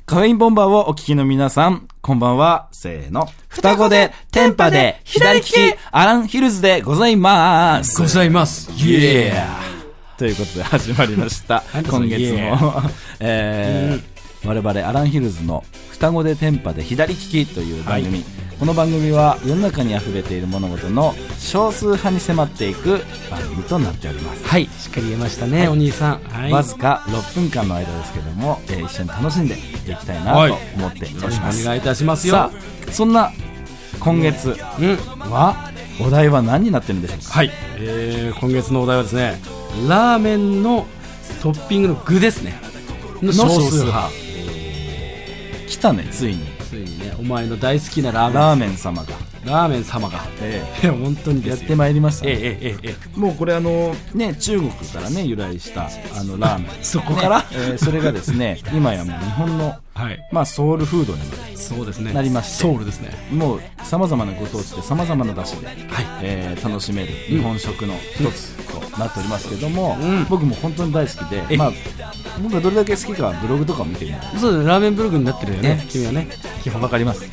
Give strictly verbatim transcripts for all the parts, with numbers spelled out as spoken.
カフェインボンバーをお聞きの皆さん、こんばんは。せーの。双子で、テンパで、左利き、アランヒルズでございます。 ございます。 イエーということで始まりました。今月も、えー、我々アランヒルズの双子でテンパで左利きという番組、はい、この番組は世の中にあふれている物事の少数派に迫っていく番組となっております。 はい、しっかり言えましたね、はい、お兄さん、はい、 わずかろっぷんかんの間ですけども、えー、一緒に楽しんでいきたいなと思っております。 お願いいたしますよ。 さあ、そんな今月は、うん、お題は何になってるんでしょうか。 はい、えー、今月のお題はですね、ラーメンのトッピングの具ですねの少数派。 来たね、ついについにね、お前の大好きなラーメンラーメン様がラーメン様が、ええ、本当にですよ、 やってまいりましたね。 ええええええ、 もうこれあのね、中国からね由来したあのラーメンそこから、ね、 えー、それがですね今やもう日本の、はい、まあソウルフードにそうですねなりまして、 ソウルですね、 もうさまざまなご当地でさまざまな出汁で、はい、えー、楽しめる日本食の一つとなっておりますけども、うん、僕も本当に大好きで、まあ僕がどれだけ好きかはブログとか見てみる。 そうですね、ラーメンブログになってるよね、君はね、 基本わかります、うん、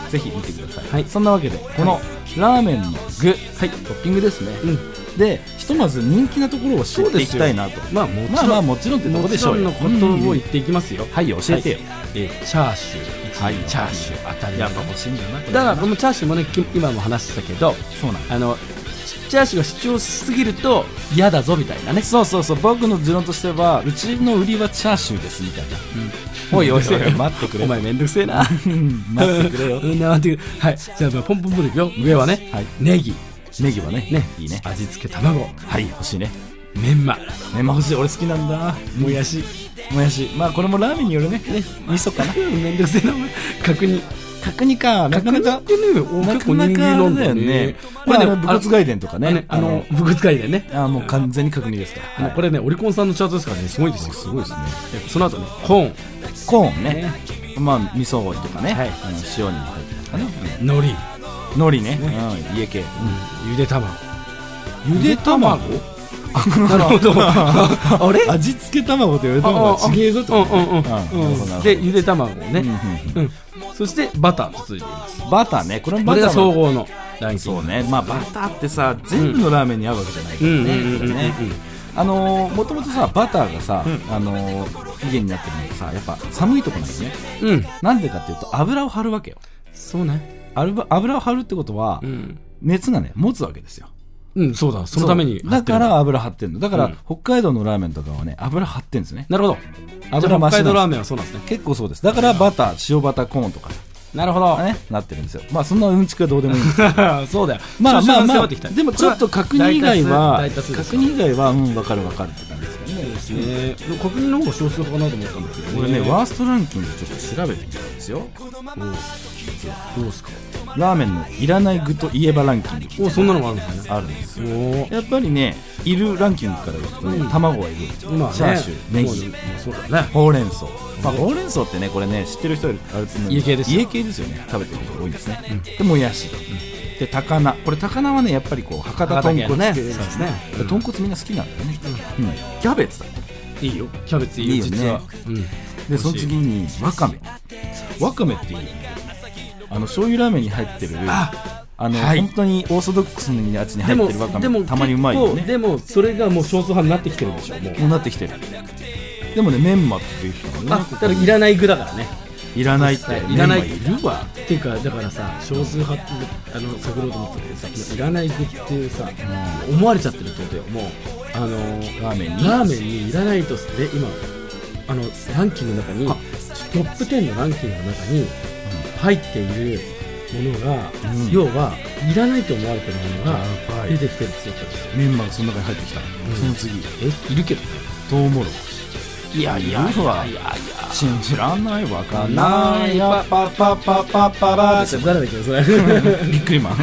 ぜひ見てください、はい、そんなわけでこのラーメンの具、はい、トッピングですね、うん、でひとまず人気なところを知っていきたいなと。 まあもちろん、まあ、まあもちろんってとこでしょうよ。もちろんのことを言っていきますよ、 うん、はい、教えてよ、はい、 えー、チャーシュー、はい、チャーシュー当たりやっぱ欲しいんだな。 だからこのチャーシューもね、今も話してたけど、 そうなんあのチャーシューが主張しすぎると嫌だぞみたいなね。 そうそうそう、僕の持論としてはうちの売りはチャーシューですみたいな、うん、おいおいおい待ってくれお前めんどくせえな待ってくれようん、待ってくれ。はい、じゃあポンポンポンでいくよ。上はね、はい、ネギネギはね、 ね、 いいね。 味付け卵、 はい、欲しいね。 メンマメンマ欲しい、俺好きなんだ。 もやしもやし、まあこれもラーメンによるね、ね、味噌かなめんどくせえな。角煮角煮か、なかなか結構人気なんだよね。 これね、武骨外伝とかね、 あの武骨外伝ね、 あもう完全に角煮ですから。 これね、オリコンさんのチャートですからね、すごいですよ。 すごいですね。 その後ね、コーンコーンね、まあ味噌とかね、塩にも入ってますかね。 海苔海苔ね、家系、 ゆで卵ゆで卵なるほどあれ味付け卵とゆで卵は違えぞと。 でゆで卵をね、そしてバターと続いています。 バターね、これバター総合のランキング。 そうね、まあバターってさ全部のラーメンに合うわけじゃないからね。あのもともとさバターがさ、あの起源になってるのがさ、やっぱ寒いとこなんですね。うん。なんでかっていうと油を張るわけよ。 そうね。 油を張るってことは熱がね持つわけですよ。 うん、そうだ、そのためにだから油張ってるの。だから、うん、北海道のラーメンとかはね油張ってるんですね。 なるほど。油北海道ラーメンはそうなんですね。 結構そうです。だからバター、塩バターコーンとか、 なるほど、 ね、なってるんですよ。まあそんなうんちくはどうでもいいんですよそうだよ。 まあまあまあ、でもちょっと角煮以外は角煮以外はうん分かる分かるって感じですよね。 ですね。角煮の方が少数派かなと思ったんですけど、 俺ねワーストランキングちょっと調べてみたんですよ。 どうですか。 ラーメンのいらない具といえばランキング。 お、そんなのもあるんですね。 あるんですよ。やっぱりね、いるランキングから言うとね、うん、卵はいる、チャーシュー、ネギ、 そうだね、 ほうれん草。まあほうれん草ってね、これね知ってる人あると思う。 家系ですよ。 家系ですよね。食べてる人多いですね。うん、でもやし、うん、で高菜。これ高菜はねやっぱりこう博多豚骨ね。そうですね。豚骨みんな好きなんだよね。うん。キャベツだ。 いいよ。キャベツいいよ実は。 でその次にわかめ。わかめっていう。あの醤油ラーメンに入ってるあの、はい、本当にオーソドックスのやつに入ってるわかめたまにうまいよね。 でもそれがもう少数派になってきてるでしょ。もうもうなってきてる。でもねメンマっていう人もね、 あ、だからいらない具だからね。 いらないっていらないいるわっていうか、だからさ、少数派ってあの探ろうと思っててさ、いらない具っていうさ、うん、思われちゃってるってことよ。もうあのラーメンにラーメンにいらないとして今あのランキングの中にトップじゅうのランキングの中に入っているものが、うん、要はいらないと思われてるものが出てきてるって言ったんですよ。 メンマがその中に入ってきた、うん、その次えいるけどトウモロコシ。いやいやいやいや信じらんない、わかんないパパパパパパラって誰だっけそれビックリマン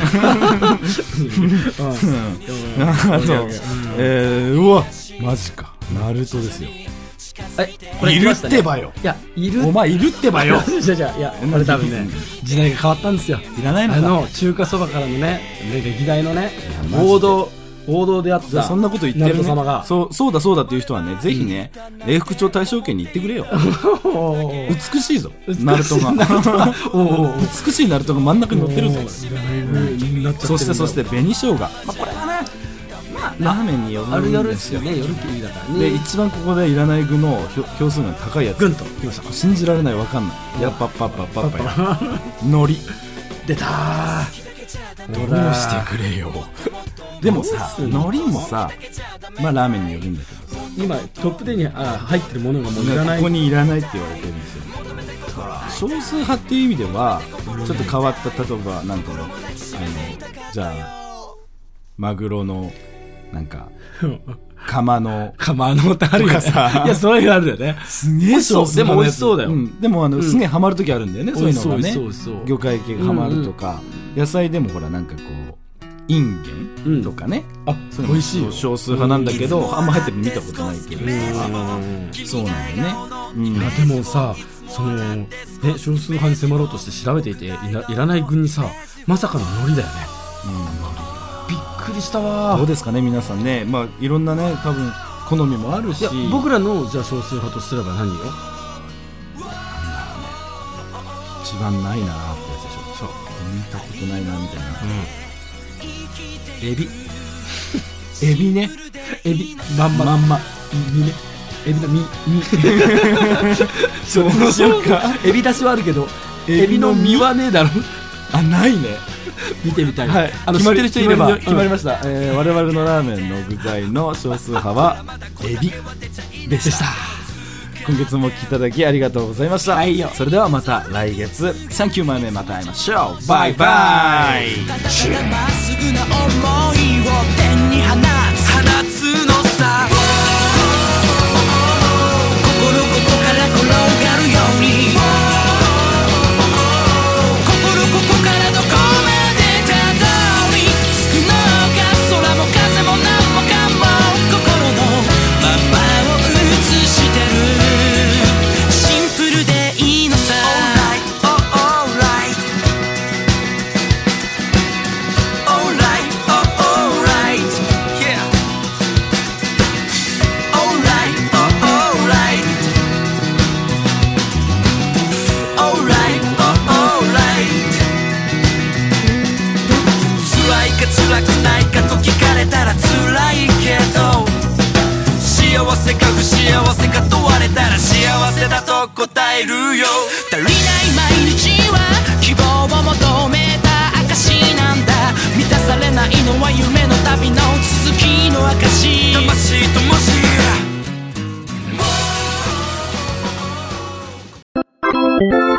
うわマジかナルトですよ。これいるってばよ。 いやいるお前いるってばよじゃじゃいやこれ多分ね時代が変わったんですよ。 いらないのか。 あの中華そばからのね歴代のね王道王道であったそんなこと言ってる、ね、 様がそうそうだそうだっていう人はね、ぜひね、永福町大正圏に行ってくれよ美しいぞナルトが美しいナルトが真ん中に乗ってるぞ。そしてそして紅生姜、まあ、これはね、まあ、ラーメンによるんですよ。 ある夜切りだからね。 で一番ここでいらない具の票数が高いやつ、 グンときました。 信じられない、わかんない。やっぱパッパッパッパッパ海苔出たー。 どうしてくれよでもさ、海苔もさ、まあラーメンによるんだけどさ、 今トップじゅうに入ってるものがもういらない、 ここにいらないって言われてるんですよ。少数派っていう意味ではちょっと変わった、例えばなんていうの、あのじゃあマグロのなんか釜の釜のってあるよさ、いやそれがあるよね。 すげえそう、 でも美味しそうだよ、 うん、でもあの、うん、すげえハマる時あるんだよね、そういうのがね。 そうそう魚介系がハマるとか、うんうん、野菜でもほらなんかこうインゲンとかね、うん、あ、それ美味しいよ。少数派なんだけど、うん、あんま入ってるの見たことないけど、うん、そうなんだよね、うん、 いやでもさ、そのね、少数派に迫ろうとして調べていて、い ら, いらない具にさ、まさかの海苔だよね、うん、びっくりしたわ。 どうですかね皆さんね、まあいろんなね多分好みもあるし、いや僕らのじゃあ少数派とすれば何よ、なんだろうね、 一番ないなーってやつでしょ。そう、見たことないなみたいな、うん、エビエビね、 エビまんままんま身ね、エビの身身そうしようかエビ出しはあるけどエビの身はねえだろあ、ないね。 見てみたい、 はい、あの知ってる人いれば決まりました、うん、えー、我々のラーメンの具材の少数派はエビでした。今月もお聞きいただきありがとうございました、はい、よ。それではまた来月さんきゅうまいめまた会いましょう。バイバイ。ただまっすぐな想いを天に放つ放つのさ、心ここから転がるように、心ここからどこまでたどり着くのか、空も風も何もかも心のままを映してる、シンプルでいいのさ。 Alright, oh alright, alright, oh alright, yeah, alright, oh alright, alright, oh alright。 辛いか辛くないかと聞かれたら辛いけど、幸せか不幸せか問われたら幸せだと答えるよ。足りない毎日は希望を求めた証なんだ、満たされないのは夢の旅の続きの証。魂ともし